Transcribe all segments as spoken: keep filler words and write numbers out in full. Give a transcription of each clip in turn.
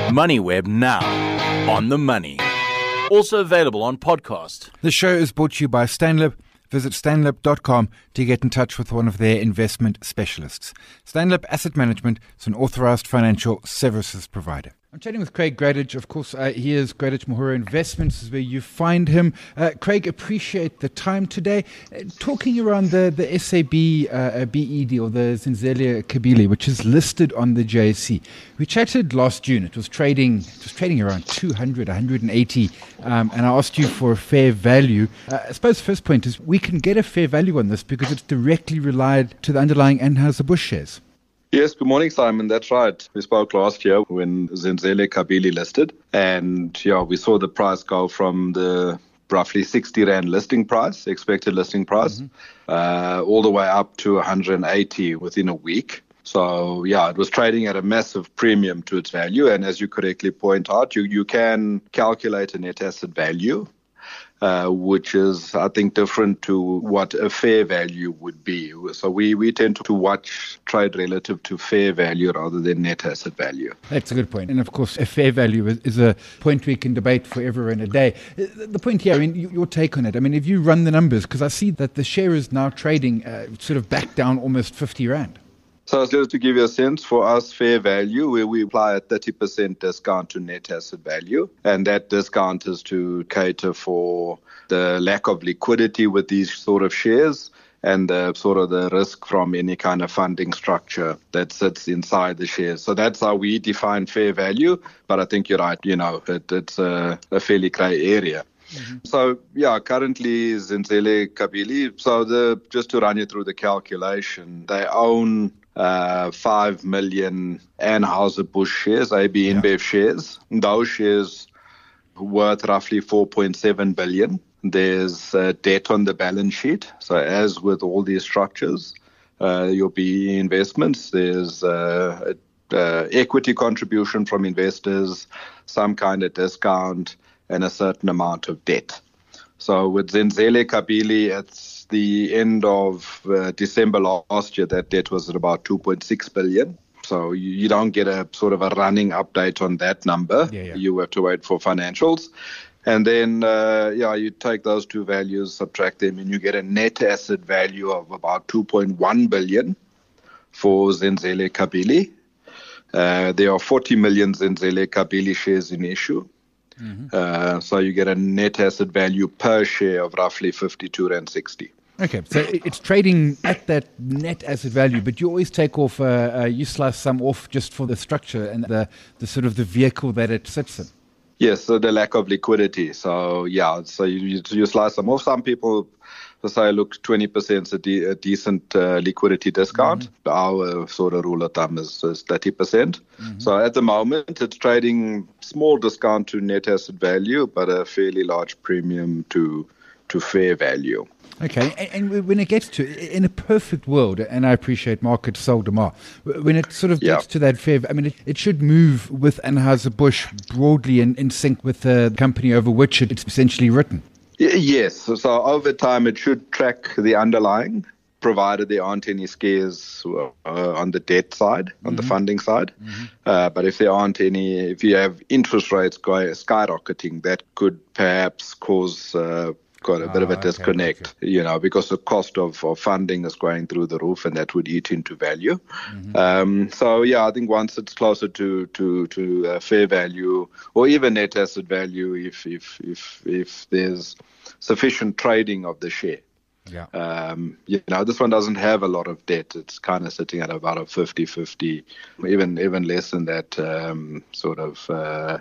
MoneyWeb now, on the money. Also available on podcast. The show is brought to you by Stanlib. Visit stanlib dot com to get in touch with one of their investment specialists. Stanlib Asset Management is an authorized financial services provider. I'm chatting with Craig Gradage. Of course, uh, he is Gradage Mahura Investments is where you find him. Uh, Craig, appreciate the time today. Uh, talking around the, the S A B uh, B E deal, the Zenzele Kabili, which is listed on the J S C. We chatted last June. It was trading it was trading around two hundred, one hundred eighty, um, and I asked you for a fair value. Uh, I suppose the first point is we can get a fair value on this because it's directly relied to the underlying Anheuser-Busch shares. Yes, good morning, Simon. That's right. We spoke last year when Zenzele Kabili listed, and yeah, we saw the price go from the roughly sixty rand listing price, expected listing price, mm-hmm. uh, all the way up to one hundred eighty within a week. So yeah, it was trading at a massive premium to its value, and as you correctly point out, you, you can calculate a net asset value. Uh, which is, I think, different to what a fair value would be. So we, we tend to watch trade relative to fair value rather than net asset value. That's a good point. And of course, a fair value is, is a point we can debate forever and a day. The point here, I mean, your take on it, I mean, if you run the numbers, because I see that the share is now trading uh, sort of back down almost fifty rand. So just to give you a sense, for us, fair value, where we apply a thirty percent discount to net asset value, and that discount is to cater for the lack of liquidity with these sort of shares and the sort of the risk from any kind of funding structure that sits inside the shares. So that's how we define fair value, but I think you're right, you know, it, it's a, a fairly grey area. Mm-hmm. So, yeah, currently Zenzele Kabili, so the just to run you through the calculation, they own uh, five million Anheuser-Busch shares, A B InBev yeah. shares. Those shares worth roughly four point seven billion. There's uh, debt on the balance sheet. So as with all these structures, uh, your B E investments, there's uh, uh, equity contribution from investors, some kind of discount, and a certain amount of debt. So with Zenzele Kabili, at the end of uh, December last year, that debt was at about two point six billion. So you, you don't get a sort of a running update on that number. Yeah, yeah. You have to wait for financials. And then, uh, yeah, you take those two values, subtract them, and you get a net asset value of about two point one billion for Zenzele Kabili. Uh, there are forty million Zenzele Kabili shares in issue. Mm-hmm. Uh, so you get a net asset value per share of roughly fifty-two rand sixty. Okay, so it's trading at that net asset value, but you always take off, uh, uh, you slice some off just for the structure and the, the sort of the vehicle that it sits in. Yes, so the lack of liquidity. So, yeah, so you, you slice them off. Some people say, look, twenty percent is a, de- a decent uh, liquidity discount. Mm-hmm. Our sort of rule of thumb is, is thirty percent. Mm-hmm. So at the moment, it's trading small discount to net asset value, but a fairly large premium to to fair value. Okay, and, and when it gets to, in a perfect world, and I appreciate market seldom, when it sort of gets yeah. to that fair, I mean, it, it should move with Anheuser-Busch broadly in, in sync with the company over which it's essentially written. Yes, so, so over time it should track the underlying, provided there aren't any scares uh, on the debt side, on mm-hmm. the funding side. Mm-hmm. Uh, but if there aren't any, if you have interest rates going skyrocketing, that could perhaps cause uh, got a bit oh, of a disconnect, okay. you know, because the cost of, of funding is going through the roof, and that would eat into value. Mm-hmm. Um, so, yeah, I think once it's closer to to to uh, fair value or even net asset value, if if if if there's sufficient trading of the share. Yeah. Um, you know, this one doesn't have a lot of debt. It's kind of sitting at about a fifty-fifty, even even less than that um, sort of. Uh,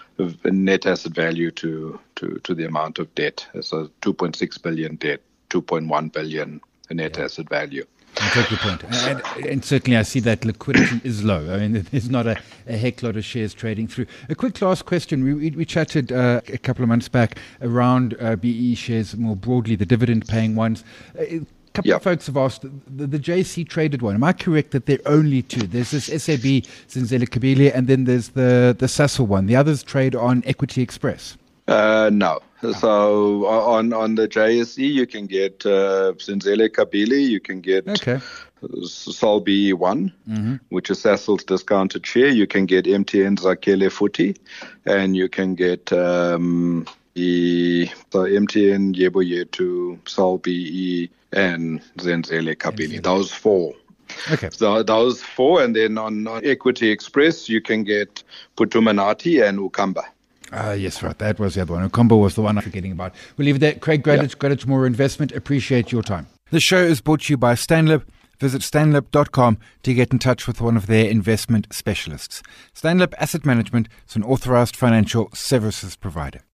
net asset value to, to, to the amount of debt. So two point six billion debt, two point one billion net yeah. asset value. I take your point. And, and certainly I see that liquidity is low. I mean, there's not a, a heck lot of shares trading through. A quick last question. We, we, we chatted uh, a couple of months back around uh, B E shares more broadly, the dividend-paying ones. Uh, A couple yep. of folks have asked, the, the J C traded one. Am I correct that there are only two? There's this S A B, Zenzele Kabili, and then there's the, the Sasol one. The others trade on Equity Express. Uh, no. Oh. So on, on the J S E, you can get uh, Zenzele Kabili, you can get okay. Sol B E one, Mm-hmm. which is Sasol's discounted share. You can get M T N Zakhele Futhi, and you can get um, the, the M T N Yebo Yetu, Sol B E, and Zenzele Kabini. Those four. Okay. So those four, and then on, on Equity Express, you can get Putumanati and Ukamba. Ah, yes, right. That was the other one. Combo was the one I'm forgetting about. We'll leave it there. Craig, great, Yeah. great tomorrow investment. Appreciate your time. The show is brought to you by Stanlib. Visit stanlib dot com to get in touch with one of their investment specialists. Stanlib Asset Management is an authorized financial services provider.